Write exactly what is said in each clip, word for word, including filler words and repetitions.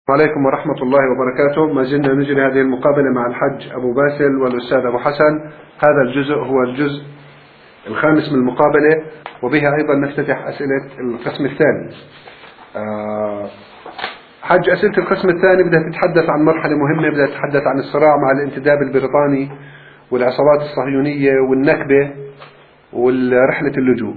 عليكم ورحمة الله وبركاته. ما زلنا نجري هذه المقابلة مع الحج أبو باسل والأستاذ أبو حسن. هذا الجزء هو الجزء الخامس من المقابلة، وبها أيضا نفتتح أسئلة القسم الثاني. حج أسئلة القسم الثاني بدها تتحدث عن مرحلة مهمة، بدها تتحدث عن الصراع مع الانتداب البريطاني والعصابات الصهيونية والنكبة ورحلة اللجوء.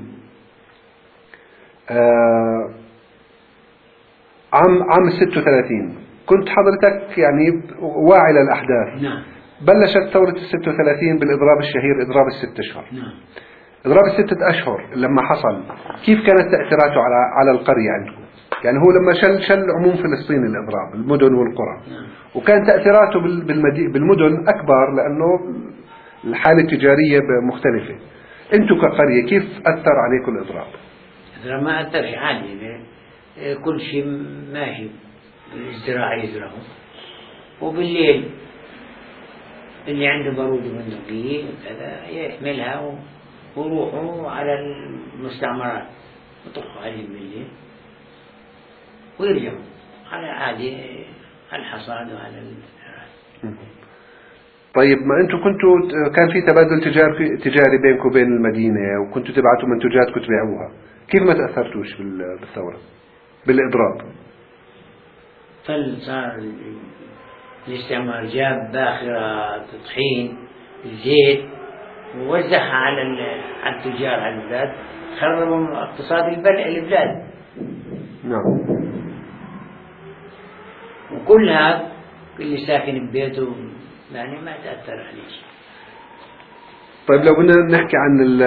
عام عام ستة وثلاثين كنت حضرتك يعني واعي للأحداث. نعم. بلشت ثورة الستة وثلاثين بالإضراب الشهير، إضراب الست أشهر. نعم. إضراب الستة أشهر لما حصل كيف كانت تأثيراته على على القرية عندكم؟ يعني هو لما شل شل عموم فلسطين الإضراب المدن والقرى. نعم. وكان تأثيراته بالمدن أكبر لأنه الحالة التجارية مختلفة. أنتم كقرية كيف أثر عليكم الإضراب؟ ما أثرش عادي، كل شيء ماشي، الزراعة يزرعه، وبالليل اللي عنده بارود وبندقية وكذا يحملها ويروحوا على المستعمرات ويطخوا عليهم بالليل ويرجعوا على عادي على الحصاد وعلى الزراعة. طيب، ما أنتم كنتوا كان في تبادل تجاري تجاري بينكم وبين المدينة، وكنتوا تبعتوا منتجاتكم تبيعوها، كيف ما تأثرتوش بالثورة بالإضراب؟ فصار الاستعمار جاب باخرة طحين الزيت ووزعها على على التجار على البلاد، خربوا اقتصاد البلاد. نعم. وكل هذا اللي ساكن ببيته يعني ما تأثر عليه. طيب، لو بدنا نحكي عن ال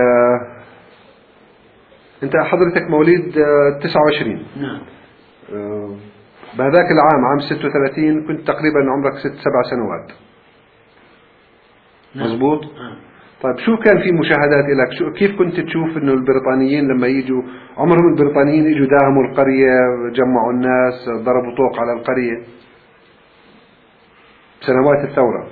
أنت حضرتك مواليد تسعة وعشرين. نعم. بهذاك العام عام ستة وثلاثين كنت تقريبا عمرك ست سبع سنوات. نعم. مزبوط. نعم. طيب، شو كان في مشاهدات لك؟ شو كيف كنت تشوف إنه البريطانيين لما يجوا عمرهم البريطانيين يجوا داهموا القرية، جمعوا الناس، ضربوا طوق على القرية سنوات الثورة؟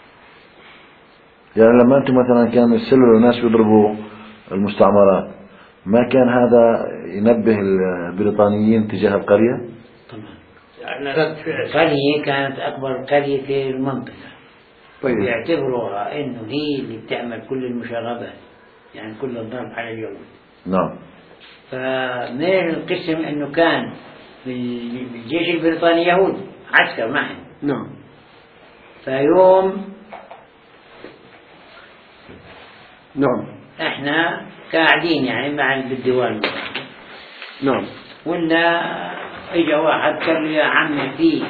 يعني لما أنتم مثلا كانوا يسلوا الناس يضربوا المستعمرات، ما كان هذا ينبه البريطانيين تجاه القرية؟ طبعا. القرية كانت أكبر قرية في المنطقة. طيب. يعتبروها إنه هي اللي بتعمل كل المشاغبات، يعني كل الضرب على اليهود. نعم. فمن القسم إنه كان بالجيش البريطاني يهود عسكر معهم. نعم. فيوم نعم. احنا قاعدين يعني مع بالديوان. نعم. ولا اجا واحد قال له يا عمي في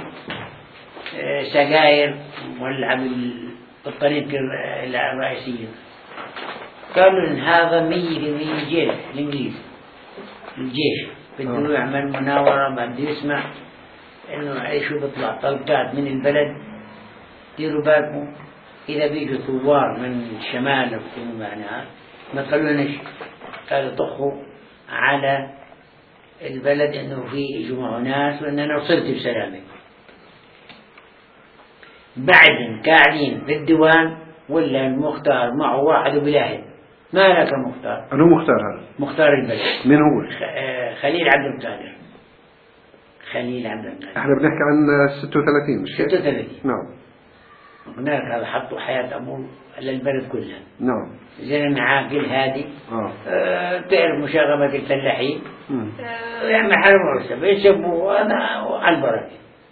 سجاير ولع بالطريق الرئيسية. قالوا ان هذا مية في مية الجيش الانجليزي، الجيش بده يعمل مناورة، بده يسمع انه شو بيطلع طلقات من البلد. ديروا بالكم إذا بيجوا ثوار من الشمال أو معناها ما قالوناش، قالوا طخوا على البلد إنه في جمع ناس وإننا وصلت بسلامة. بعد قاعدين في الديوان ولا المختار معه واحد وبلاهد. ما لك مختار؟ أنا مختار هذا. مختار البلد. من هو؟ خليل عبد القادر. خليل عبد القادر. احنا بنحكي عن ستة وثلاثين مش ستة وثلاثين. نعم. هناك هذا حطوا حياة أبوه للبلد كلها. نعم. زلمة عاقل هادي. آه. آه تعرف مشاغبة الفلاحين. آه يعمل حرب عرسة يسبوا هذا على البركة.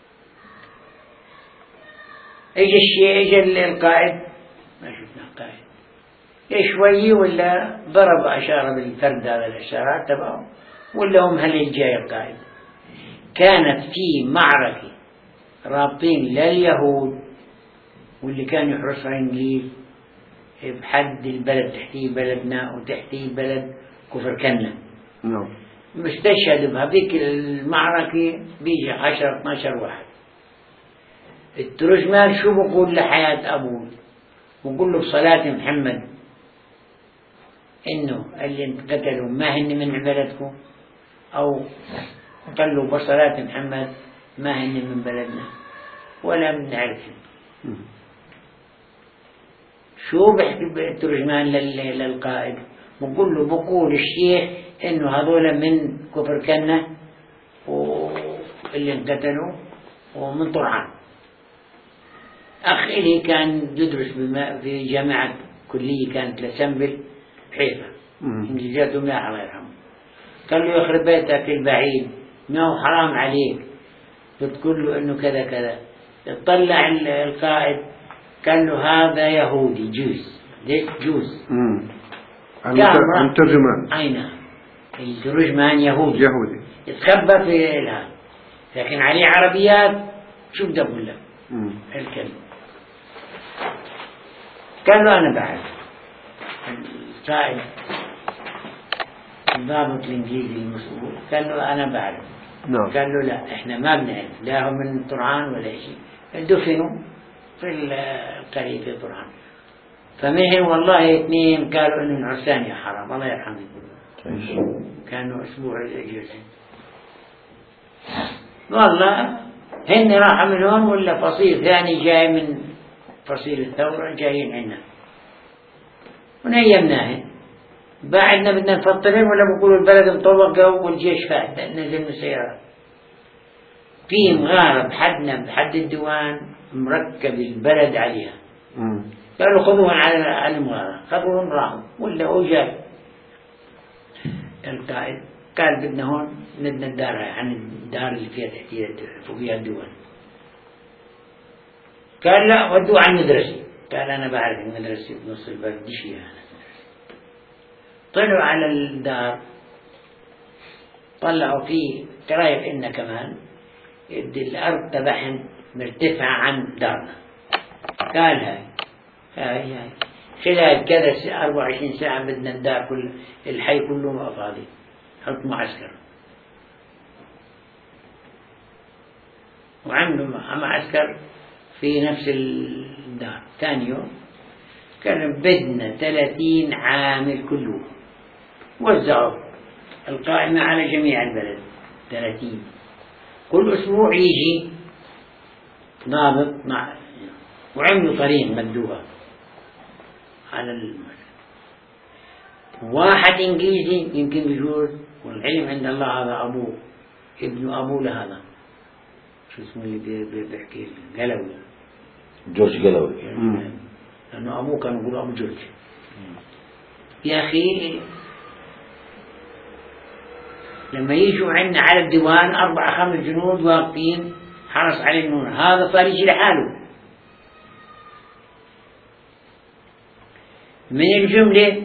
اجى الشيء اجى القائد، ما شفنا القائد شوي ولا ضرب أشار بالفرد هذا الإشارات تبعه ولا هم هل جاي القائد. كانت في معركة رابطين لليهود واللي كان يحرسها الإنجليز بحد البلد، تحتيه بلدنا وتحتيه بلد كفر كنا. نعم. مستشهد بهذيك المعركة بيجي عشرة اثناشر واحد. الترجمان شو بقول لحياة أبوه؟ بقول له بصلاة محمد إنه اللي انقتلوا ما هن من بلدكم، أو قال له بصلاة محمد ما هن من بلدنا ولا بنعرفهم. شو بحكي الترجمان للقائد؟ بقول له بقول الشيخ إنه هذول من كفر كنا واللي انقتلوا ومن طرعان. أخ إلي كان يدرس في جامعة كلية كانت لسنبل بحيفا، إنجليزاته مناحة الله يرحمه. قال له يخرب بيتك البعيد، ما هو حرام عليك بتقول له إنه كذا كذا. اطلع القائد قال له هذا يهودي جوز، ليش جوز؟ الترجمان أين الترجمان يهودي يهودي يتخبى في الهام، لكن عليه عربيات شو بدي أقول لك الكلمة. قال له أنا بعرف. القائد الضابط الإنجليزي المسؤول قال له أنا بعرف. نعم. قال له لا إحنا ما بنعرف لا هم من طرعان ولا شيء، دفنوا في القرية في طرعان. فمهن والله اثنين قالوا إنه العرسانية حرام، الله يرحمه كله. كانوا أسبوع الجزء والله هن راح من هون ولا فصيل ثاني جاي من فصيل الثورة جايين عنا ونيمناهن. بعدنا بدنا نفطرين ولا بقولوا البلد انطبق والجيش فات نزل من السيارة في مغارة بحدنا بحد الديوان مركب البلد عليها. مم. قالوا خذوهم على على المغارة، خذوهم راحوا ولا هو جاي. القائد قال بدنا هون بدنا الدار عن الدار اللي فيها تحتيها فوقيها الديوان. قال لا ودوه على المدرسة. قال أنا بعرف المدرسة بنص البلد دي فيها. طلعوا على الدار طلعوا فيه قرايب إن كمان الأرض تبعهم مرتفعة عن دارنا. قال هاي هاي هاي خلال كذا أربعة وعشرين ساعة بدنا الدار كل الحي كله فاضي، حط معسكر. وعملوا معسكر في نفس الدار. ثاني يوم كان بدنا ثلاثين عامل كله وزعوا القائمة على جميع البلد ثلاثين. كل أسبوع يجي ضابط مع وعملوا طريق مدوها على المدى. واحد إنجليزي يمكن بيقول والعلم عند الله هذا أبوه ابن أبوه لهذا شو اسمه اللي بيحكي قلوي جورج قلوي، لأنه أبوه كان يقول أبو جورج. يا أخي لما يجوا عندنا على الديوان أربعة خمس جنود واقفين حرس على النور، هذا صار يجي لحاله. من الجملة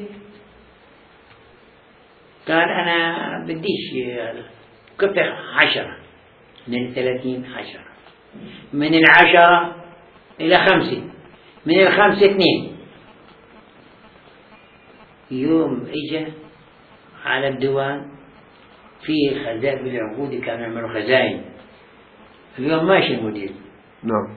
قال أنا بديش هذا كفر عشرة من الثلاثين عشرة، من العشرة إلى خمسة، من الخمسة اثنين. يوم إجا على الديوان في خزائن بالعقود كانوا يعملوا خزائن. اليوم ماشي المدير. نعم.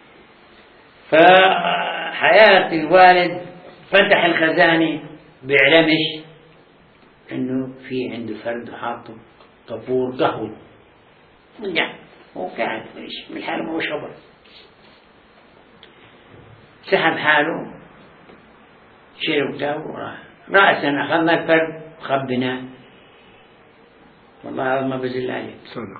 فحياة الوالد فتح الخزانة بيعلمش إنه في عنده فرد حاطه طابور قهوة. رجع هو قاعد من حاله ما هو خبر. سحب حاله شيله بتاعه وراح رأسا أخذنا الفرد خبنا. والله هذا ما بزل عليه صدق.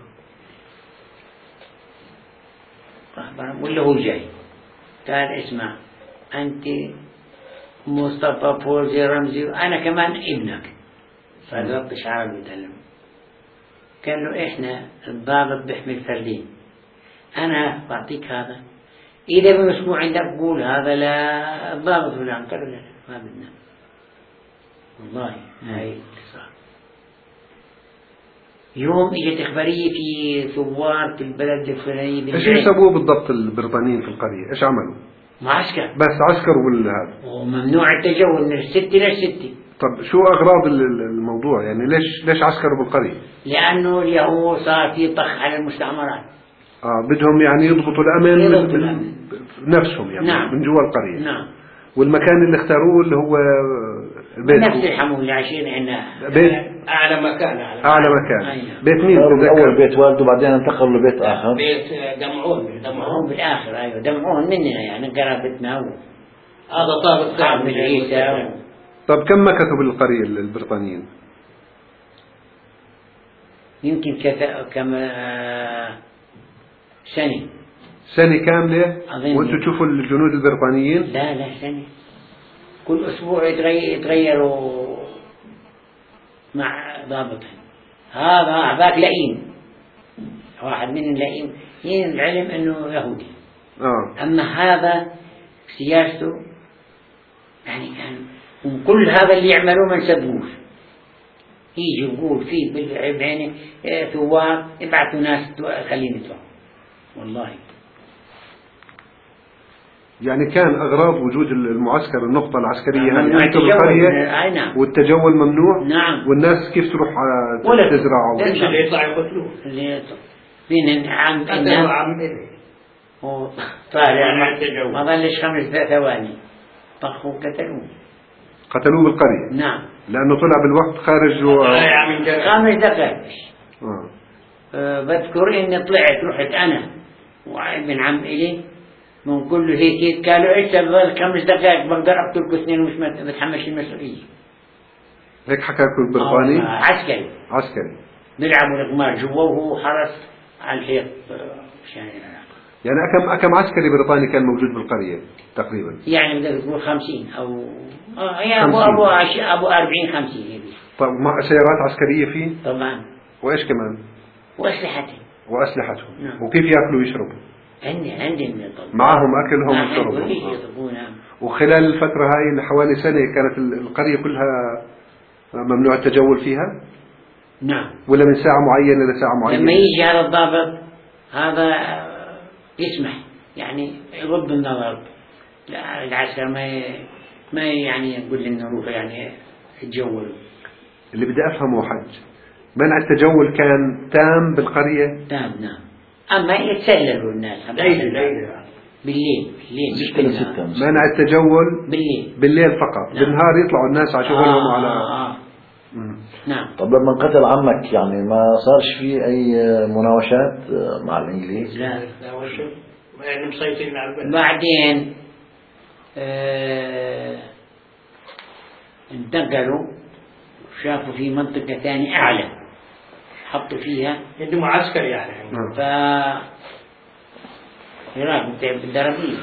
ولا هو جاي قال اسمع أنت مصطفى فوزي رمزي وأنا كمان ابنك. فالضبط عربي يتكلم. قال له إحنا الضابط بيحمل فردين، أنا بعطيك هذا إذا بمسموع عندك قول هذا لا الضابط فلان. قال لا ما بدنا والله هاي اتصال. يوم اجت اخباريه في ثوار في البلد الفلاني. ايش يسووا بالضبط البريطانيين في القريه؟ ايش عملوا؟ معسكر بس عسكروا بالهذا وممنوع التجول من الستة للستة. طب شو اغراض الموضوع يعني؟ ليش ليش عسكروا بالقريه؟ لانه اليهود صار في طخ على المستعمرات. اه بدهم يعني يضبطوا الامن يضبطوا الامن نفسهم يعني. نعم. من جوا القريه. نعم. والمكان اللي اختاروه اللي هو بيت نفس الحمول اللي عايشين عندنا بيت اعلى مكان اعلى, أعلى مكان. أيوة. بيت مين؟ اول بيت والده بعدين انتقلوا لبيت اخر. بيت دمعون دمعون بالاخر. ايوه دمعون مننا يعني قرابتنا. هو هذا طابق صعب من عيسى. طب كم مكثوا بالقريه البريطانيين؟ يمكن كذا كما سنة. سنة كاملة أظن. وأنتم تشوفوا الجنود البريطانيين؟ لا لا سنة، كل أسبوع يتغير يتغيروا مع ضابطهم. هذا هذاك لئيم، واحد من لئيم، ين العلم إنه يهودي. آه. أما هذا سياسته يعني كان وكل هذا اللي يعملوه ما نسبوش، يجي يقول فيه بالعيني ثوار يبعثوا ناس خليني يطلعوا والله. يعني كان أغراض وجود المعسكر النقطة العسكرية نعم. هذه أنتم القرية، نعم. والتجول ممنوع. نعم. والناس كيف تروح تزرع؟ اللي يطلع يقتلوه، اللي يطلع فين عم هذا عم طالع ما ظلش خمس ثواني طخوا قتلوه. قتلوه بالقرية. نعم. لأنه طلع بالوقت خارج و... خمس دقائق. آه. أه بذكر إني طلعت رحت أنا وابن عم إلي من كل هيك قالوا إيش تبغى خمس دقائق بقدر أقتلكم اثنين ومش بتحملش المسؤولية. هيك حكى لكم البريطاني؟ آه عسكري. عسكري. بيلعبوا القمار جوا وهو حرس على الحيط عشان يعني أكم أكم عسكري بريطاني كان موجود بالقرية تقريبا؟ يعني بدك تقول خمسين أو آه يا أبو أبو عش... أبو أربعين خمسين هيك. طب مع سيارات عسكرية فيه؟ طبعا. وإيش كمان؟ وأسلحتهم. وأسلحتهم. نعم. وكيف يأكلوا ويشربوا؟ عندي عندي من الطب. معهم أكلهم نعم. وشربهم. وخلال الفترة هاي اللي حوالي سنة كانت القرية كلها ممنوع التجول فيها؟ نعم. ولا من ساعة معينة لساعة معينة؟ لما يجي هذا الضابط هذا يسمح يعني يغض النظر العسكر ما ما يعني يقول لنا روحوا يعني يتجولوا. اللي بدي أفهمه حج، منع التجول كان تام بالقرية؟ تام نعم. أما يتسللوا الناس ليلة ليلة بالليل بالليل مش بالنهار. منع التجول بالليل بالليل فقط. نعم. بالنهار يطلعوا الناس على شغلهم. آه على آه آه. نعم. طب لما قتل عمك يعني ما صارش في أي مناوشات مع الإنجليز؟ لا يعني مسيطرين على البلد. بعدين آه انتقلوا شافوا في منطقة ثانية أعلى حطوا فيها عنده معسكر يعني. ف هناك بالدربية.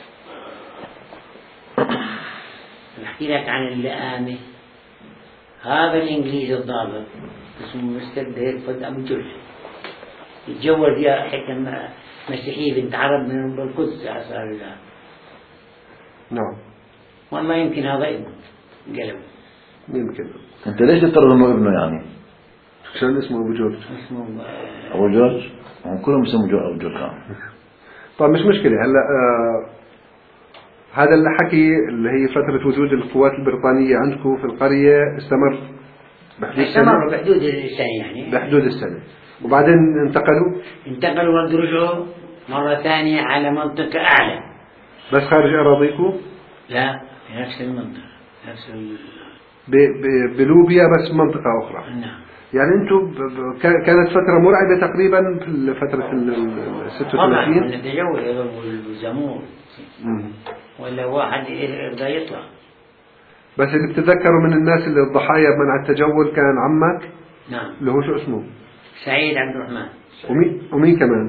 نحكي لك عن اللئامة. هذا الإنجليزي الضابط اسمه مستر هيرفورد أبو جرح يتجوز يا حكم مسيحية بنت عرب من بالقدس صار الله. نعم. والله يمكن هذا ابنه قلب. يمكن. أنت ليش تفترض إنه ابنه يعني؟ شو اسمه أبو جورج؟ اسمه أبو جورج؟ هم كلهم يسموا أبو جورج. طيب مش مشكلة. هلا آه هذا اللي حكي اللي هي فترة وجود القوات البريطانية عندكم في القرية استمر بحدود السنة؟ استمر بحدود السنة يعني. بحدود السنة. وبعدين انتقلوا؟ انتقلوا ورجعوا مرة ثانية على منطقة أعلى. بس خارج أراضيكم؟ لا في نفس المنطقة نفس ال... ب... ب... بلوبيا بس منطقة أخرى. نعم. يعني أنتم ب... ب... كانت فترة مرعبة تقريبا في فترة ال ستة وثلاثين. طبعا التجول والزمور ولا واحد يرضى يطلع. بس اللي بتتذكروا من الناس اللي الضحايا منع التجول كان عمك؟ نعم. اللي هو شو اسمه؟ سعيد عبد الرحمن. ومين ومين كمان؟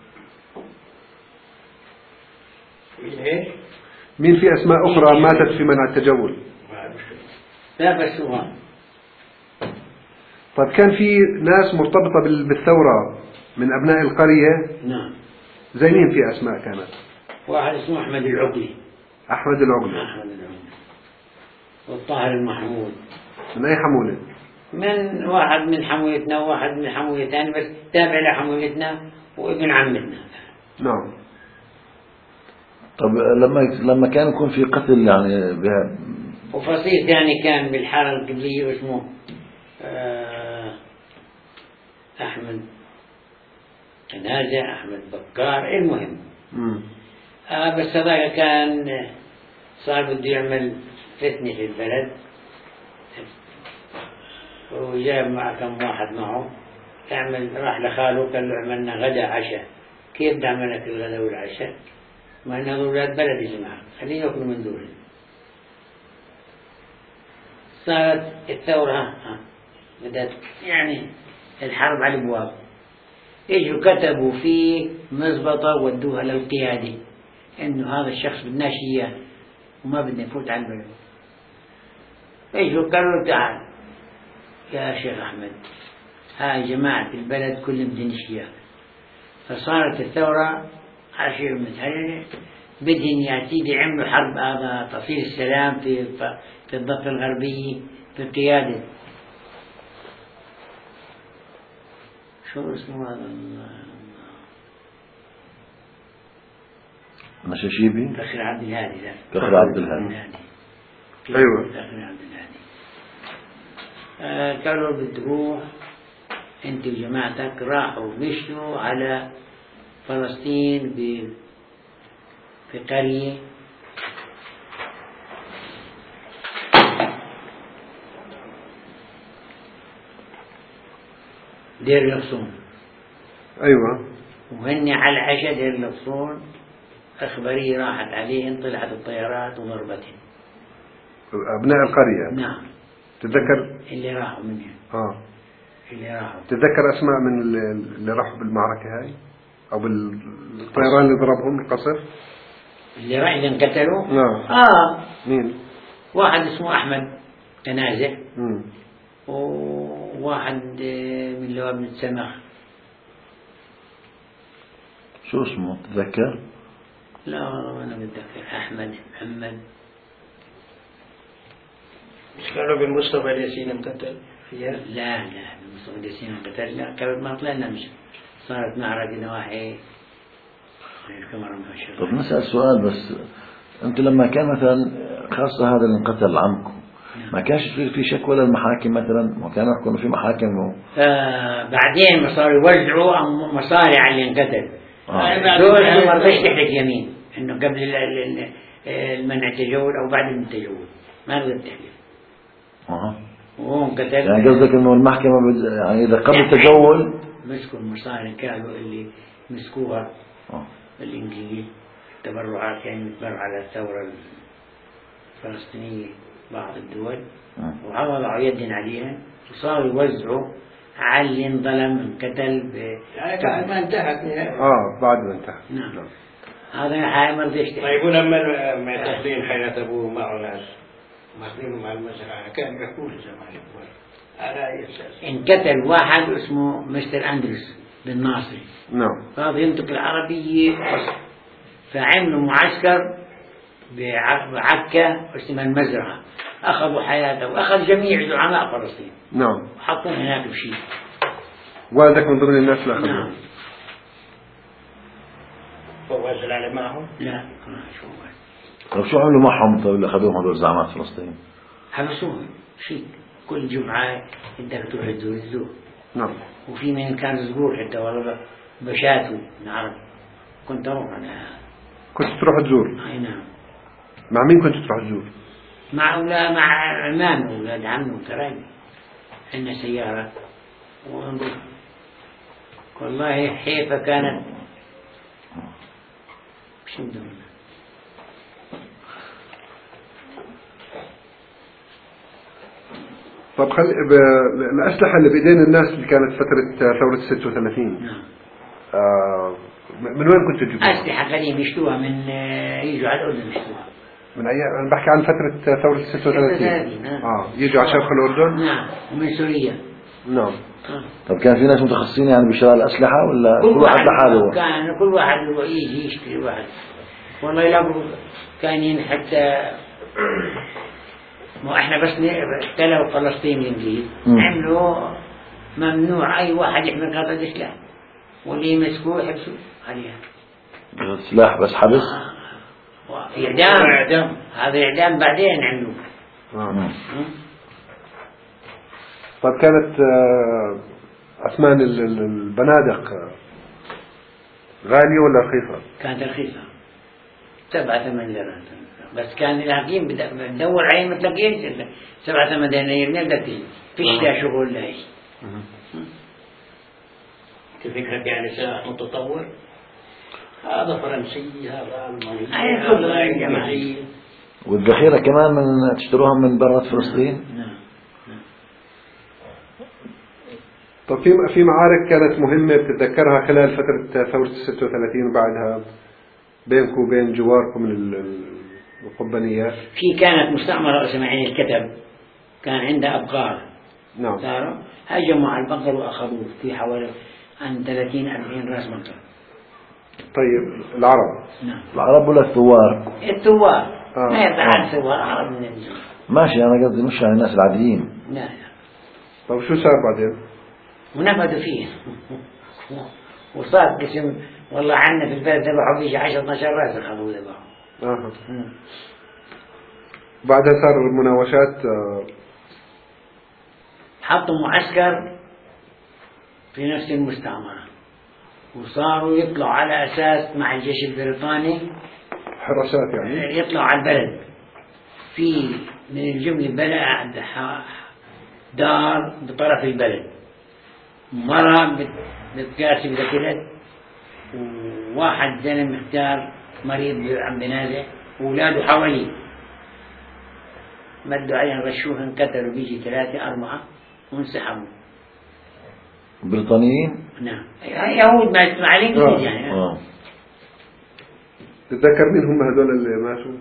إيش؟ مين في أسماء أخرى ماتت في منع التجول؟ لا بس هو. طيب كان في ناس مرتبطة بالثورة من أبناء القرية؟ نعم. زي مين في أسماء كانت؟ واحد اسمه أحمد العقلي. أحمد العقلي. أحمد العقلي. والطاهر المحمود. من أي حمولة؟ من واحد من حمولتنا وواحد من حمولة ثاني بس تابع لحمولتنا وابن عمتنا. نعم. طب لما لما كان يكون في قتل يعني بها وفصيل ثاني كان بالحارة القبلية اسمه آه أحمد نازع أحمد بكار المهم. آه بس هذا كان صار بده يعمل فتنة في البلد وجاب مع كم واحد معه يعمل راح لخاله قال له عملنا غدا عشاء. كيف بدي أعمل لك الغدا والعشاء؟ ما إن هذول أولاد بلد يا جماعة خليني يأكلوا من دول. صارت الثورة ها بدأت يعني الحرب على الأبواب. اجوا كتبوا فيه مزبطة ودوها للقيادة انه هذا الشخص بدناش اياه وما بدنا نفوت على البلد. اجوا قالوا تعال يا شيخ احمد هاي جماعة البلد كلهم بدناش اياه. فصارت الثورة عشر متهرنة بدهن يا سيدي عملوا حرب هذا تصير السلام في في الضفة الغربية في القيادة شو اسمه هذا مشاشيبي كخر عبد الهادي لا كخر عبد الهادي أيوة كخر عبد الهادي. آه قالوا بتروح انت وجماعتك راحوا مشوا على فلسطين ب في قرية دير الغصون. أيوة وهن على العشاء دير الغصون أخبارية راحت عليهم طلعت الطيارات وضربتهم أبناء القرية. نعم تتذكر اللي راحوا منهم آه اللي راحوا تتذكر أسماء من اللي, اللي راحوا بالمعركة هاي أو بالطيران اللي ضربهم القصر اللي راح إذا انقتلوا. نعم. آه مين؟ واحد اسمه أحمد تنازع مم. وواحد من اللي هو ابن السمخ شو اسمه تتذكر؟ لا والله أنا بتذكر أحمد محمد. مش كانوا بالمصطفى الياسين انقتل فيها؟ لا لا بالمصطفى الياسين انقتل لا قبل ما طلعنا مش صارت معركة نواحي الكاميرا مباشرة. طب نسأل سؤال بس أنت لما كان مثلا خاصة هذا اللي انقتل عمكم ما كانش في في شكوى للمحاكم مثلا ما كانوا يحكوا في محاكم و... آه بعدين صاروا يوزعوا مصاري على اللي انقتل. آه. دول ما رضيش تحلف يمين انه قبل المنع التجول او بعد التجول ما رضيت تحلف. آه. وهو انقتل. يعني قصدك إنه المحكمة بد... يعني إذا قبل التجول مسكوا المصاري كانوا اللي مسكوها آه. الإنجليز تبرعات يعني تبرع على الثورة الفلسطينية بعض الدول آه. وعوضوا يدين عليها وصاروا يوزعوا على اللي انظلم انقتل ب... يعني بعد ما انتهت نهائيا. آه بعد ما انتهى. نعم. هذا حاجة ما رضيش. طيب ولما معتقلين حياة أبوه معه ناس ماخذينه مع المزرعة كان يحكوا له زمان على أي أساس؟ انقتل واحد اسمه مستر أندرس بن ناصر. نعم. فهذا ينطق العربية فعملوا معسكر بعكا اسمها المزرعة أخذوا حياته وأخذ جميع زعماء فلسطين. نعم. وحطوهم هناك بشيء. والدك من ضمن الناس اللي أخذوه. نعم. فوز على معهم؟ لا ما شو هو. طيب شو عملوا معهم طيب اللي أخذوهم هذول زعماء فلسطين؟ حبسوهم شيء كل جمعة بدك تروح تزور الزور. نعم. وفي من كان زبور حتى والله بشاتوا نعرف كنت أروح أنا. كنت تروح تزور؟ أي نعم. مع مين كنت تروح تزور؟ مع أولا مع عمامي وولاد عمي وتراني عندنا سيارة ونروح. والله حيفا كانت شو بدنا. طب خلي ب... الأسلحة اللي بإيدين الناس اللي كانت فترة ثورة ستة وثلاثين. نعم. آه من وين كنت تجيبوها؟ أسلحة قديمة يشتوها من يجوا على الأردن يشتوها. من أيام أنا بحكي عن فترة ثورة ستة وثلاثين. آه يجوا على شرق الأردن. نعم ومن سوريا. نعم. آه. طب كان في ناس متخصصين يعني بشراء الأسلحة ولا كل واحد لحاله؟ كان كل واحد يجي يشتري واحد. والله يلاقوا كانين حتى ما احنا بس احتلوا فلسطين الانجليز عملوا ممنوع اي واحد يحمل هذا السلاح واللي يمسكوه يحبسوه عليها. سلاح بس حبس؟ آه. اعدام اعدام هذا اعدام بعدين عملوه. آه. طب كانت أثمان البنادق غالية ولا رخيصة؟ كانت رخيصة سبعة ثمان ليرات بس كان الحكيم بدور عليه ما تلاقيش سبعة ثمان دنانير من بدك فيش لا شغل لا شيء. فكرك يعني سلاح متطور هذا فرنسي هذا ألماني هذا جماعي والذخيرة كمان من تشتروها من برا فلسطين؟ نعم. طب في في معارك كانت مهمة بتتذكرها خلال فترة ثورة ستة وثلاثين وبعدها بينكم وبين جواركم من القبانيات؟ في كانت مستعمرة اسماعيل الكتب، كان عندها أبقار. نعم. صاروا هجموا على البقر وأخذوه في حوالي عن ثلاثين أربعين راس بقر. طيب العرب؟ نعم. العرب ولا الثوار؟ الثوار. آه. ما يتعاد ثوار عرب من الجنة. ماشي، أنا قصدي مش على الناس العاديين. لا لا. طب شو صار بعدين؟ ونفذوا فيه وصار قسم والله عنا في البلد ذبحوا بيجي عشرة اثناشر راس أخذوا ذبحوا. آه. بعدها صار مناوشات. آه. حطوا معسكر في نفس المستعمرة وصاروا يطلعوا على أساس مع الجيش البريطاني حراسات يعني يطلعوا على البلد. في من الجملة بلد دار بطرف البلد، مرة بتقاسي بذكرت، وواحد زلمة اختار مريض عم بنازع وأولاده حواليه، مدوا عليهم غشوهم انقتلوا بيجي ثلاثة أربعة وانسحبوا. بريطانيين؟ نعم يهود ما يسمع الإنجليز يعني. آه. تتذكر مين هم هذول اللي ماتوا؟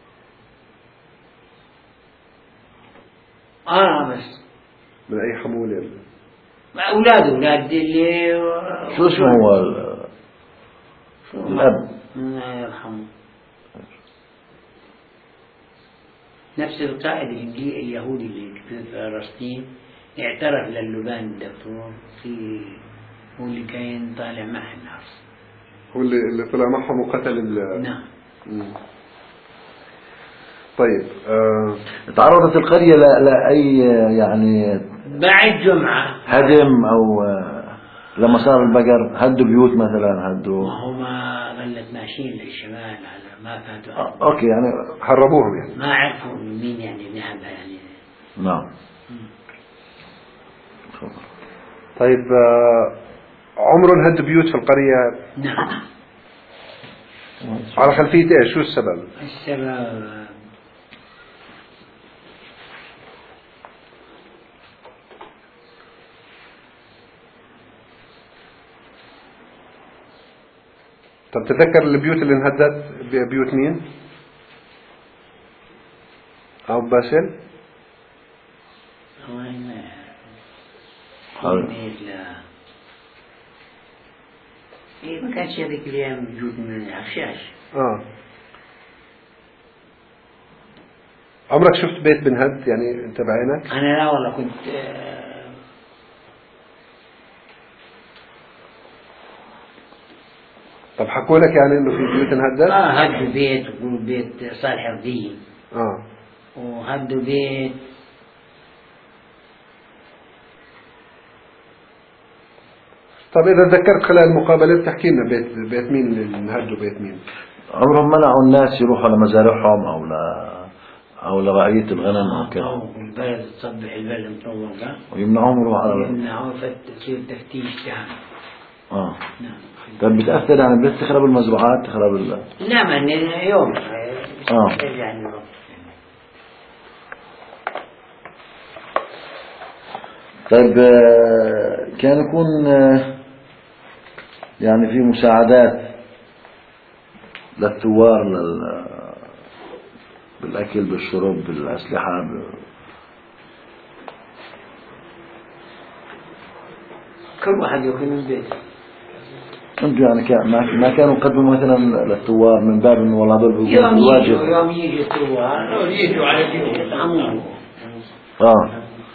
آه بس من أي حمولة؟ أولاده أولاد اللي شو اسمه هو الأب؟ الله يرحمه. نفس القائد الإنجليزي اليهودي اللي في فلسطين اعترف للبان الدكتور في هو اللي كان طالع معه النار. هو اللي اللي طلع معهم وقتل ال. نعم. طيب. آه. تعرضت القرية لأي يعني بعد جمعة هدم أو لما صار البقر هدوا بيوت مثلا هدوا؟ ما هو ما ظلت ماشيين للشمال على ما فاتوا. آه. أوكي يعني حربوهم يعني. ما عرفوا مين يعني ذهب يعني. نعم. طيب آه. عمرهم هدوا بيوت في القرية؟ نعم. على خلفية ايش؟ شو السبب؟ السبب طب تتذكر البيوت اللي انهدت بيوت مين؟ أو باسل؟ بيت لا إيه ما كانش هذيك الأيام موجود من العشاش. آه. عمرك شفت بيت بنهد يعني أنت بعينك؟ أنا لا والله كنت آه طب حكوا لك يعني إنه في بيوت انهدت؟ آه هدوا بيت وقولوا بيت صالح الدين. آه. وهدوا بيت طب إذا تذكرت خلال المقابلة بتحكي لنا بيت بيت مين اللي انهد وبيت مين؟ عمرهم منعوا الناس يروحوا لمزارعهم أو ل أو لرعية الغنم أو كذا؟ أو البلد تصبح البلد مطوقة ويمنعوهم يروحوا على يمنعوا تصير تفتيش تام. آه. نعم. طيب بتأثر يعني بس تخرب المزروعات تخرب ال. نعم يوم. آه. يعني طيب كان يكون يعني في مساعدات للثوار لل بالأكل بالشرب بالأسلحة ب... كل واحد يأكل من البيت. انتوا يعني كان ما كانوا يقدموا مثلا للثوار من باب انه والله هذول يوم واجب يجوا يوم يجي الثوار يجوا على البيوت يطعمون. اه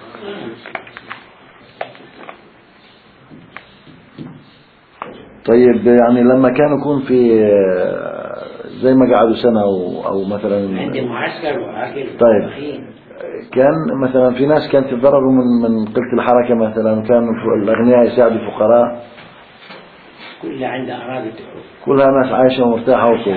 طيب يعني لما كانوا يكون في زي ما قعدوا سنة أو, أو مثلا عندهم معسكر وأكل. طيب كان مثلا في ناس كانت تتضرروا من من قلة الحركة مثلا كانوا الأغنياء يساعدوا الفقراء كلها عندها أراضي كلها ناس عايشة ومرتاحة وكل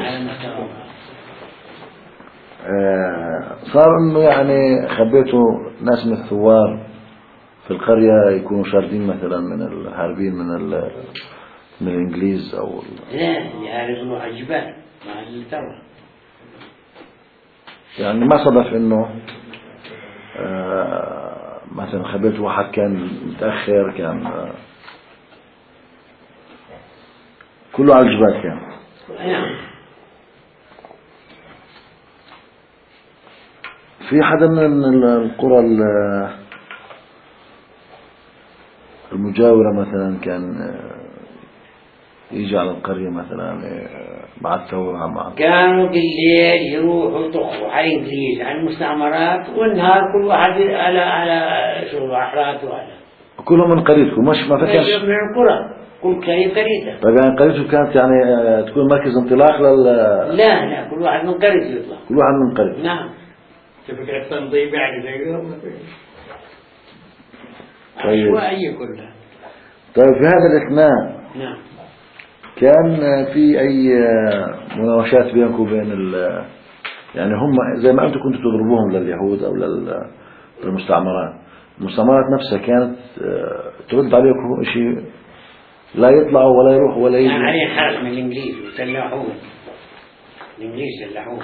آه صار إنه يعني خبيتوا ناس من الثوار في القرية يكونوا شاردين مثلا من الهاربين من ال من الإنجليز أو لا يعرفوا على الجبال مع الثورة يعني ما صدف إنه آه مثلا خبيت واحد كان متأخر، كان آه، كله على الجبال كان. نعم. في حدا من القرى ال- المجاورة مثلا كان آه، يجي على القرية مثلا آه، مع الثورة مع كانوا بالليل يروحوا يطخوا على الإنجليز على المستعمرات، والنهار كل واحد على على شغله أحراته على كلهم من قريتكم، مش ما فكرش؟ من القرى، كل قرية قريته. طيب يعني قريته كانت يعني آه، تكون مركز انطلاق لل لا لا، كل واحد من قريته يطلع. كل واحد من قريته. نعم. فكرة التنظيم يعني زيهم طيب. عشوائية كلها. طيب في هذا الإثناء نعم. كان في أي مناوشات بينكم وبين ال يعني هم زي ما أنتم كنتوا تضربوهم لليهود أو لل- للمستعمرات، المستعمرات نفسها كانت آه، ترد عليكم شيء، لا يطلعوا ولا يروحوا ولا كان يجوا؟ عليه حرس من الإنجليز وسلحوه، الإنجليز سلحوه.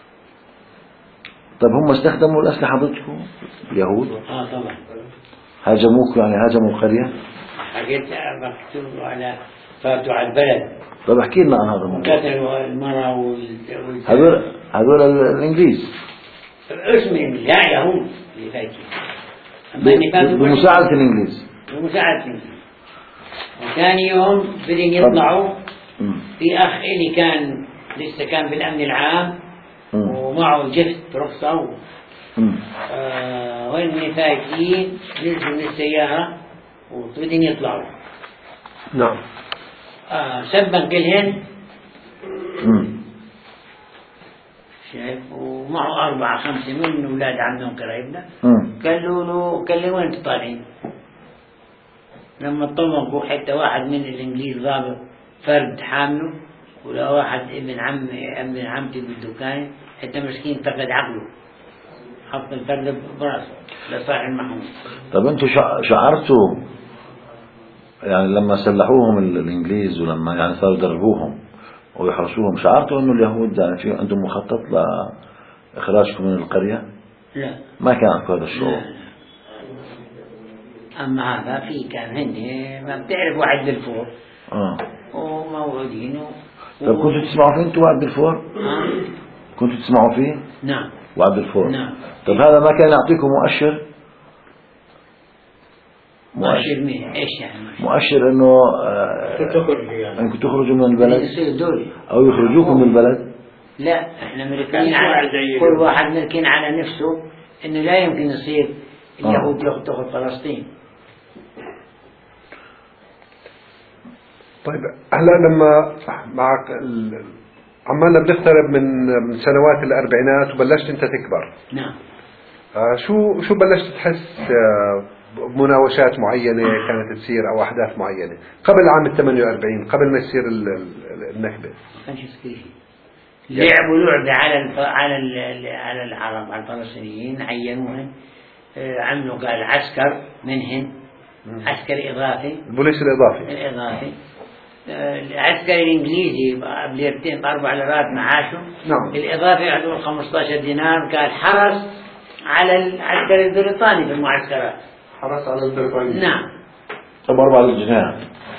طيب هم استخدموا الأسلحة ضدكم اليهود؟ اه طبعا. هاجموك يعني هاجموا القرية؟ حكيت مكتوب على فاتوا على البلد طيب احكي لنا عن هذا الموضوع. قتلوا المرأة وال هذول هذول الإنجليز اسمهم لا يهود اللي فايتين، أما اللي فاتوا بمساعدة الإنجليز. بمساعدة الإنجليز. وثاني يوم بدهم يطلعوا، مم. في أخ إلي كان لسه كان بالأمن العام مم. ومعه جفت رخصة مم. آه وين فايتين نزلوا من السيارة وبدهم يطلعوا. نعم. آه سبا كلهن مم. شايف، ومعه أربعة خمسة من أولاد عمهم قرايبنا. مم. قالوا له قال لي وين انتوا طالعين؟ لما طلقوا حتى واحد من الإنجليز ضابط فرد حامله، ولا واحد ابن عم ابن عمتي بالدكان حتى مسكين فقد عقله، حط الفرد براسه لصاحب المحمود. طب انتوا شع- شعرتوا يعني لما سلحوهم ال- الانجليز ولما يعني صاروا يدربوهم ويحرسوهم، شعرتوا انه اليهود يعني في عندهم مخطط لاخراجكم من القرية؟ لا ما كان عندكم هذا الشعور؟ لا. أما هذا في كان هن ما بتعرف واحد بالفور اه. وموعودين و... طب كنتوا تسمعوا فيه انتوا وعد الفور؟ آه. كنتوا تسمعوا فيه نعم. وعد الفور؟ نعم. طب هذا ما كان يعطيكم مؤشر؟ مؤشر مين؟ ايش يعني مؤشر؟ مؤشر انه آه تخرج يعني. انكم تخرجوا من البلد يصير دولي او يخرجوكم من البلد؟ لا احنا ملكين كان على زي كل اليوم. واحد ملكين على نفسه انه لا يمكن يصير اليهود آه. ياخذ تاخذ فلسطين. طيب هلا لما معك ال- عمالنا بنقترب من من سنوات الأربعينات وبلشت أنت تكبر، نعم. آه، شو شو بلشت تحس آه، بمناوشات معينة كانت تصير أو أحداث معينة قبل عام الثمانية وأربعين، قبل ما يصير ال- ال- النكبة؟ ما كانش يصير شيء. لعبوا لعبة على الف... على ال... على العرب على الفلسطينيين، عينوهم آه، عملوا قال عسكر منهن، عسكر إضافي البوليس الإضافي. الإضافي آه، العسكري الإنجليزي بليرتين بأربع ليرات معاشه. نعم. الإضافي يعطوه خمسة عشر دينار، قال حرس على العسكري البريطاني في المعسكرات. حرص على البريطانيين. نعم. أبو أربعة جنيه،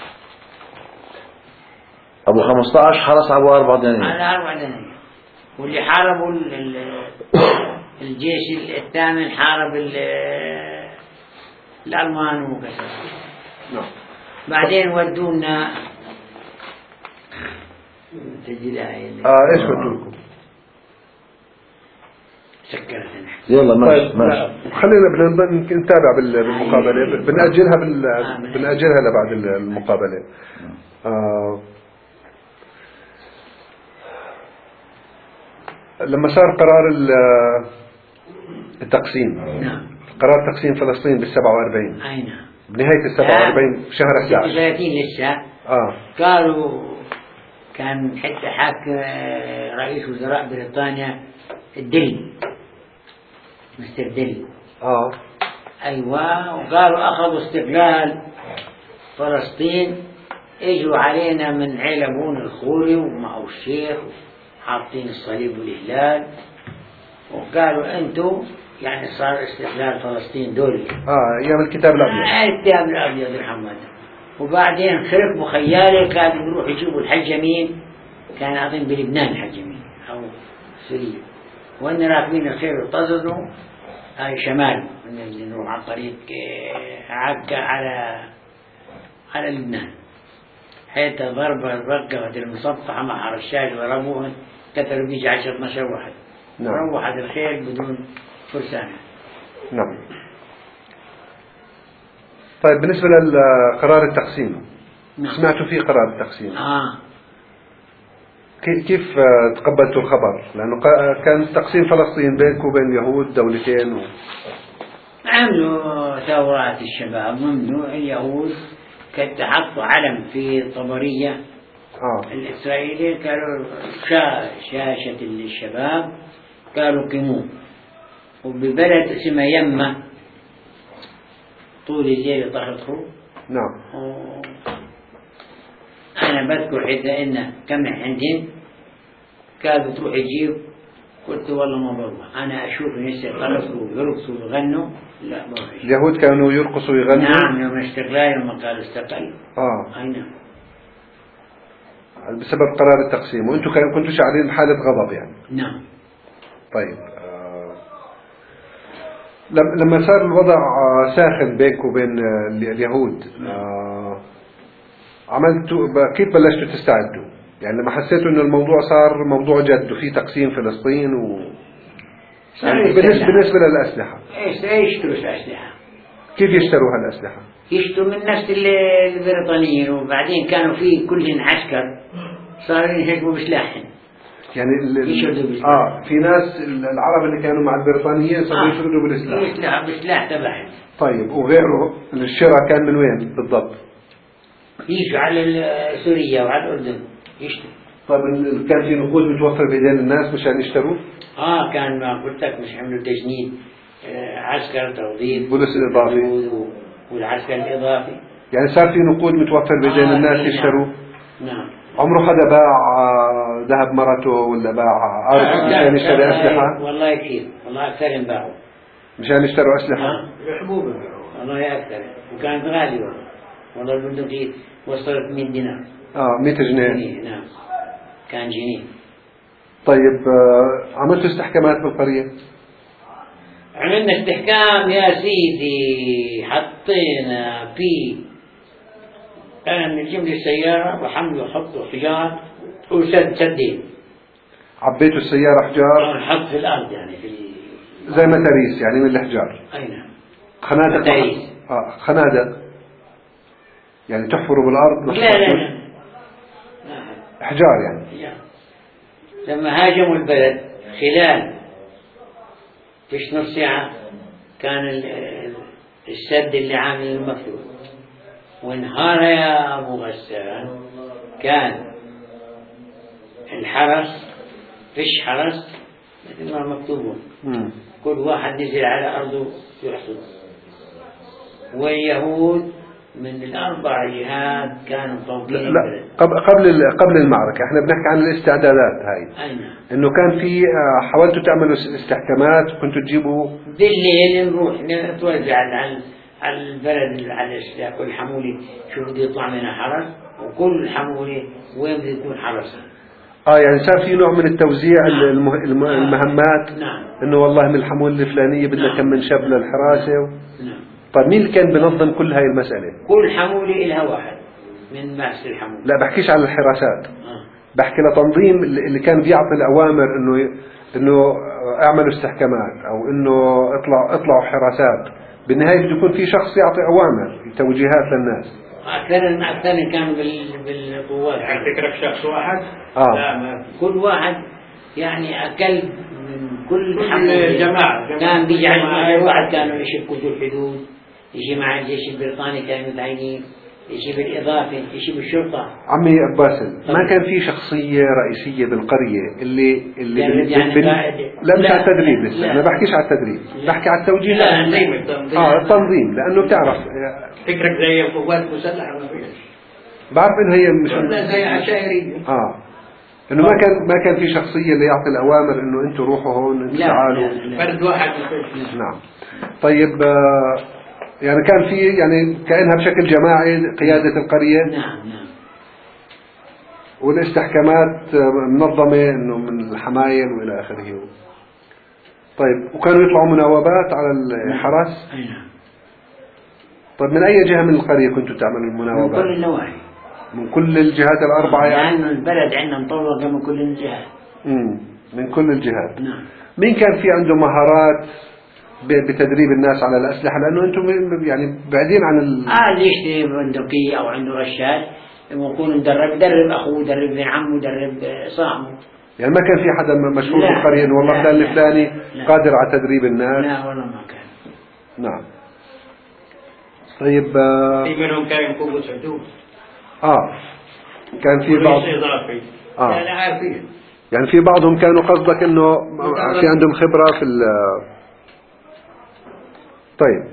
أبو خمسة عشر حرس أبو أربعة جنيه. على أربع دنانير. واللي حاربوا ال- ال- الجيش الثامن حارب ال- الألمان وكذا. نعم. بعدين ودونا تجيلها آه إيش بدوكم؟ سكرت. يلا ماشي طيب ماشي. خلينا بدنا نتابع بال- بالمقابلة، بنأجلها بال... آه. بنأجلها لبعد المقابلة. آه لما صار قرار ال- التقسيم، نعم. قرار تقسيم فلسطين بالسبعة وأربعين، أي نعم. بنهاية السبعة وأربعين شهر أحد عشر. ثلاثين لسه. آه قالوا كان حتى حاكم رئيس وزراء بريطانيا الدلي، مستر دلي. آه أيوة. وقالوا أخذوا استقلال فلسطين، اجوا علينا من علبون الخوري ومعه الشيخ حاطين الصليب والهلال، وقالوا أنتوا يعني صار استقلال فلسطين دولي. اه ايام الكتاب الابيض. آه الكتاب الابيض محمد. وبعدين خلق بخياله كانوا يروحوا يجيبوا الحج يمين، كان اظن بلبنان الحج يمين او سوريا، وان راكبين الخيل وطززوا هاي شمال نروح على طريق عكا على على لبنان، حيث ضربة وقفت المصفحة مع رشاش ورموهن، قتلوا بيجي عشر اثناشر واحد. نعم. روحت الخيل بدون فرسان. نعم. طيب بالنسبة لقرار التقسيم، نعم. سمعتوا فيه قرار التقسيم؟ آه. كيف كيف تقبلتوا الخبر؟ لأنه كان تقسيم فلسطين بينكم وبين اليهود دولتين و... عملوا ثورات الشباب، ممنوع اليهود كنت حطوا علم في طبرية آه. الإسرائيلي، قالوا شا شاشة الشباب قالوا قيموه، وببلد اسمه يمة طول الليل طردوا. نعم. أنا بذكر حتى إنه كم عندهم كانوا بتروح يجيب، قلت والله ما بروح، أنا أشوف الناس يطرقوا ويرقصوا ويغنوا، لا بروح. اليهود كانوا يرقصوا ويغنوا؟ نعم يوم استقلال يوم قالوا استقل. آه. أي نعم. بسبب قرار التقسيم، وأنتم كنتوا شاعرين بحالة غضب يعني؟ نعم. طيب آه لما صار الوضع ساخن بينك وبين اليهود، آه عملتوا كيف بلشتوا تستعدوا؟ يعني لما حسيتوا إنه الموضوع صار موضوع جد وفي تقسيم فلسطين و يعني بالنسبة بالنسبة للأسلحة، إيش يشتروا الأسلحة؟ كيف يشتروا هالأسلحة؟ يشتروا من نفس البريطانيين، وبعدين كانوا في كلهم عسكر صاروا يهجموا بسلاحهم. يعني اه في ناس العرب اللي كانوا مع البريطانيين صاروا آه. يشردوا بالسلاح. بالسلاح بالسلاح تبعهم. طيب وغيره الشراء كان من وين بالضبط؟ يجوا على سوريا وعلى الأردن يشتروا. طيب كان في نقود متوفر بيدين الناس مشان يشتروا؟ اه كان ما قلت لك مش عملوا تجنيد، آه عسكر توظيف بوليس إضافي والعسكر الإضافي. يعني صار في نقود متوفر بيدين آه الناس يشتروا؟ نعم. عمره حدا باع ذهب مرته ولا باع أرض آه مشان يشتري أسلحة؟ والله كثير، والله أكثر باعوا مشان يشتروا أسلحة؟ آه. حبوب والله أكثر، وكانت غالية والله، والله البندقية وصلت مئة دينار. اه مئة جنيه. جنيه نعم كان جنيه. طيب آه عملتوا استحكامات بالقرية؟ عملنا استحكام يا سيدي، حطينا في أنا من جملة السيارة وحملوا حطوا حجار وسد سدين. عبيتوا السيارة حجار؟ نحط في الأرض يعني في زي متاريس يعني من الحجار. أي نعم. خنادق. متاريس. آه خنادق يعني تحفروا بالأرض؟ لا لا لا. حجار يعني. حجار. لما هاجموا البلد خلال فيش نص ساعة كان السد اللي عامل المفروض وانهار يا أبو غسان. كان الحرس فيش حرس مثل ما مكتوبون، كل واحد نزل على أرضه يحصد، واليهود من الأربع جهات كانوا طوقين البلد. قبل قبل المعركة احنا بنحكي عن الاستعدادات هاي. أي نعم. انه كان في حاولتوا تعملوا استحكامات وكنتوا تجيبوا بالليل نروح نتوزع على على البلد على كل حمولة شوف بده يطلع منها حرس، وكل حمولة وين بده يكون حرسها. اه يعني صار في نوع من التوزيع. نعم. المه... المهمات. نعم. انه والله من الحمولة الفلانية بدنا نعم. كم من شاب للحراسة و... نعم. طيب مين اللي كان بنظم كل هاي المسألة؟ كل حمولة إلها واحد من مأس الحمولة. لا بحكيش على الحراسات. آه. بحكي لتنظيم اللي كان بيعطي الأوامر إنه إنه اعملوا استحكامات أو إنه اطلعوا اطلعوا حراسات. بالنهاية بده يكون في شخص يعطي أوامر توجيهات للناس. أكثر أكثر كانوا بال بالقوات. فكرك شخص واحد؟ آه. لا ما كل واحد يعني أكل من كل جماعة. كان بيجي على واحد كانوا يشبكوا ذو الحدود، يجي مع الجيش البريطاني كانوا متعينين، يجي بالإضافة، يجي بالشرطة. عمي باسل ما كان في شخصية رئيسية بالقرية اللي اللي يعني بال... لا مش على التدريب لسه، أنا بحكيش على التدريب، بحكي على التوجيه. لا التنظيم التنظيم. آه التنظيم لأنه بتعرف فكرك زي القوات المسلحة ما فيش. بعرف إن هي مش زي عشائرية. آه انه ما كان ما كان في شخصيه اللي يعطي الاوامر انه انتم روحوا هون انتم لا تعالوا. لا لا. فرد واحد. نعم. طيب آه، يعني كان في يعني كانها بشكل جماعي قياده القريه. نعم نعم. والاستحكامات آه، منظمه انه من الحمايل والى اخره. طيب وكانوا يطلعوا مناوبات على الحرس. أي نعم. طيب من اي جهه من القريه كنتوا تعملوا من المناوبات؟ كل النواحي. من كل الجهات الاربعه يعني. لأن البلد عندنا مطوقة من كل الجهات. امم من كل الجهات. نعم. مين كان في عنده مهارات ب- بتدريب الناس على الأسلحة؟ لأنه أنتم يعني بعيدين عن ال... آه اللي يشتري بندقية أو عنده رشاش يكون مدرب، يدرب أخوه، يدرب ابن عمه، يدرب صاحبه. يعني ما كان في حدا مشهور لا، بالقرية إنه والله لا، فلان لا، الفلاني لا. قادر على تدريب الناس؟ لا والله ما كان. نعم. طيب آه, في منهم كان قوة حدود. آه كان في بعض وليس إضافي. آه. يعني عارفين. يعني في بعضهم كانوا قصدك إنه في عندهم خبرة في ال... طيب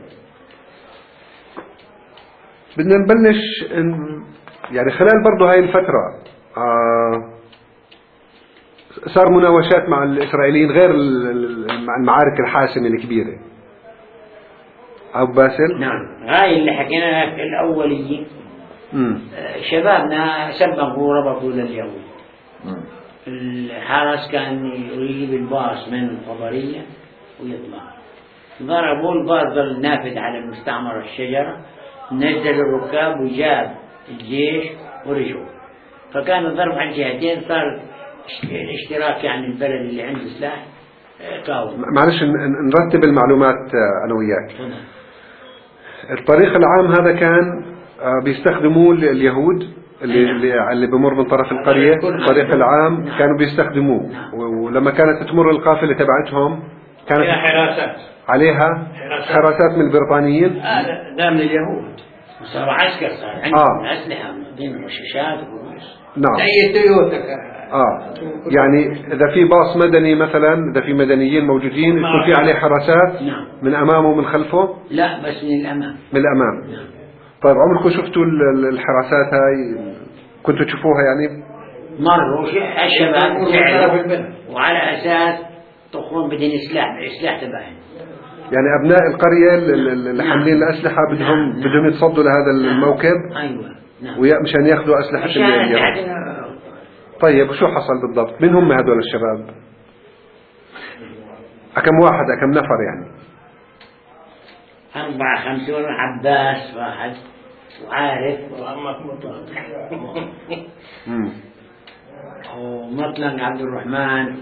بدنا نبلش إن يعني خلال برضو هاي الفترة آه صار مناوشات مع الإسرائيليين غير ال- ال- المعارك الحاسمة الكبيرة. أبو باسل. نعم. هاي اللي حكيناها في الأولية. امم آه، شبابنا سبقوا وربطوا لليهود. مم. الحارس كان يجيب الباص من الخبرية ويطلع، ضربوا الباص ظل نافذ على المستعمرة الشجرة، نزل الركاب وجاب الجيش ورجعوا. فكان الضرب على الجهتين، صار الاشتراك يعني البلد اللي عنده سلاح قاوم. معلش ن- ن- نرتب المعلومات آه، أنا وياك. الطريق العام هذا كان آه، بيستخدموه ال- اليهود اللي نعم. اللي اللي بمر من طرف القرية. الطريق العام نعم. كانوا بيستخدموه نعم. و- ولما كانت تمر القافلة تبعتهم فيها كانت حراسات. عليها حراسات. حراسات من البريطانيين. هذا ده من اليهود. صار عسكر، صار عندهم آه. أسلحة بين رشاشات وبروس. نعم. زي تويوتا كان. آه يعني إذا في باص مدني مثلا، إذا في مدنيين موجودين يكون في عليه حراسات نعم. من أمامه ومن خلفه. لا بس من الأمام. من الأمام. نعم. طيب عمركم شفتوا ال- ال- الحراسات هاي؟ كنتوا تشوفوها يعني؟ مروا ش- الشباب مروا فعلوا، طرف البلد. وعلى أساس تخون بدين سلاح سلاح تبعهم. يعني أبناء القرية ال- ال- ال- اللي نعم. حاملين الأسلحة بدهم نعم. بدهم يتصدوا لهذا الموكب أيوة. نعم. ويا- مشان ياخذوا أسلحة عشان اليهود. أسلحة. طيب وشو حصل بالضبط؟ مين هم هذول الشباب؟ كم واحد كم نفر يعني؟ أربعة خمسون، عباس واحد وعارف وأما مطلق. مم. ومطلق عبد الرحمن.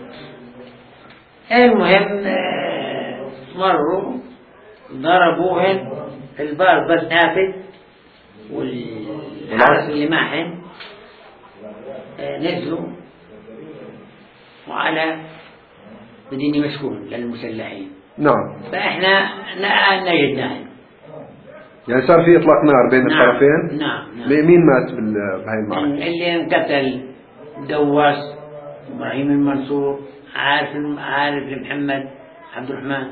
المهم آه، مروا ضربوهن، البار بس نافذ، والحارس اللي معهن آه، نزلوا وعلى بدين يمسكون للمسلحين. نعم. فإحنا ن- نجدناهم. يعني صار في إطلاق نار بين نعم. الطرفين؟ نعم نعم. مين مات بال- بهاي المعركة؟ اللي انقتل دواس، إبراهيم المنصور، عارف عارف محمد عبد الرحمن.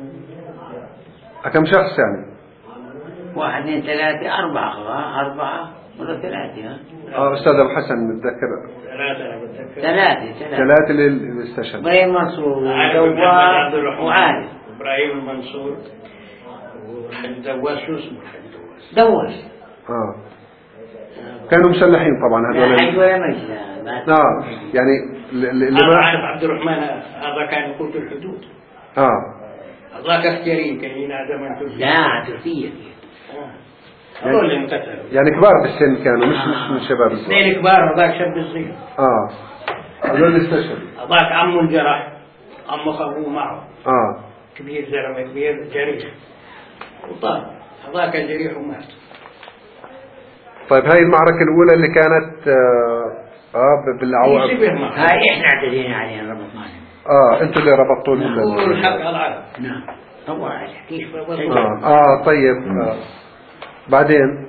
كم شخص يعني؟ واحد اثنين ثلاثة أربعة خلاص، أربعة ولا ثلاثة ها؟ آه أستاذ أبو حسن متذكر. ثلاثة أنا بتذكر. ثلاثة ثلاثة. ثلاثة اللي استشهدوا. إبراهيم منصور عارف محمد عبد ودواس الرحمن. وعارف إبراهيم المنصور والحاج دواس. شو اسمه الحاج دواس؟ دواس. آه كانوا مسلحين طبعا لا هذول. حي ولا مجلة. آه يعني اللي أنا ما عارف عبد الرحمن هذا كان يقود الحدود. آه هذاك اختيارين كان ينادى من تركيا. لا تركيا. هذول اللي انقتلوا. يعني كبار بالسن كانوا مش مش من شباب الصغار. اثنين كبار وذاك شاب صغير. آه هذول اللي استشهدوا. هذاك عمه انجرح، عمه أخوه معه آه كبير، زلمة كبير جريح وطار. هذاك جريح ومات. طيب هاي المعركة الأولى اللي كانت آه, آه بالعوام. يشبه معه. هاي إحنا اعتدينا عليها ربطناهم. آه أنتوا اللي ربطوا ال- هو الحق العرب. نعم. هو الحكيش. آه آه طيب آه. بعدين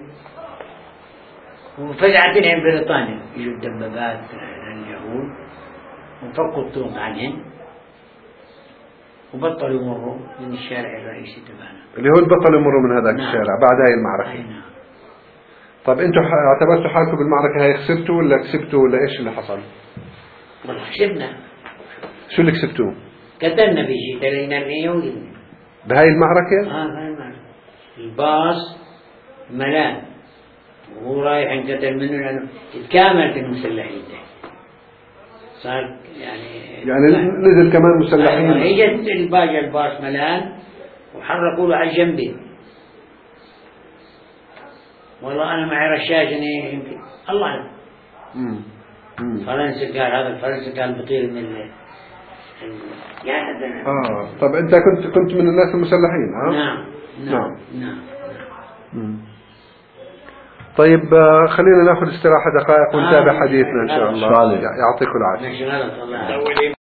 وفجأة تنعم بريطانيا يجوا الدبابات لليهود وفكوا الطرق عنهم وبطلوا يمروا من الشارع الرئيسي تبعنا. اليهود بطلوا يمروا من هذاك نعم. الشارع بعد هاي المعركة. أي نعم. طب أنتوا ح- اعتبرتوا حالكم بالمعركة هاي خسرتوا ولا كسبتوا ولا إيش اللي حصل؟ كسبنا. شو اللي كسبتوه؟ قتلنا بشيء تلينا اليوم بهاي المعركة؟ اه هاي المعركة. الباص ملان وهو رايح انقتل منه لأنه تكاملت المسلحين ده. صار يعني يعني نزل كمان مسلحين. اجت الباجة الباص ملان وحركوا له على الجنبين. والله أنا معي رشاش يمكن الله أعلم. فرنسا قال هذا الفرنسي قال بطير من ال يعني اه طب أنت كنت كنت من الناس المسلحين ها؟ نعم نعم نعم, نعم. طيب خلينا ناخذ استراحة دقائق ونتابع حديثنا إن شاء الله. يعطيكم العافية.